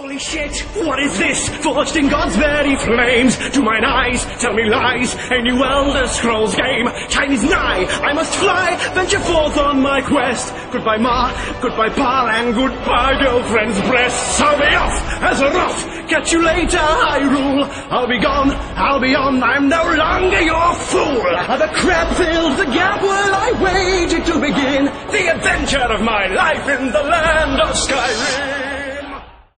Holy shit, what is this? Forged in God's very flames. To mine eyes, tell me lies. A new Elder Scrolls game. Time is nigh, I must fly, venture forth on my quest. Goodbye Ma, goodbye pal, and goodbye girlfriend's breasts. I'll be off as a wrath. Catch you later, Hyrule. I'll be gone, I'll be on, I'm no longer your fool. The crab fills the gap while I waited to begin the adventure of my life in the land of Skyrim.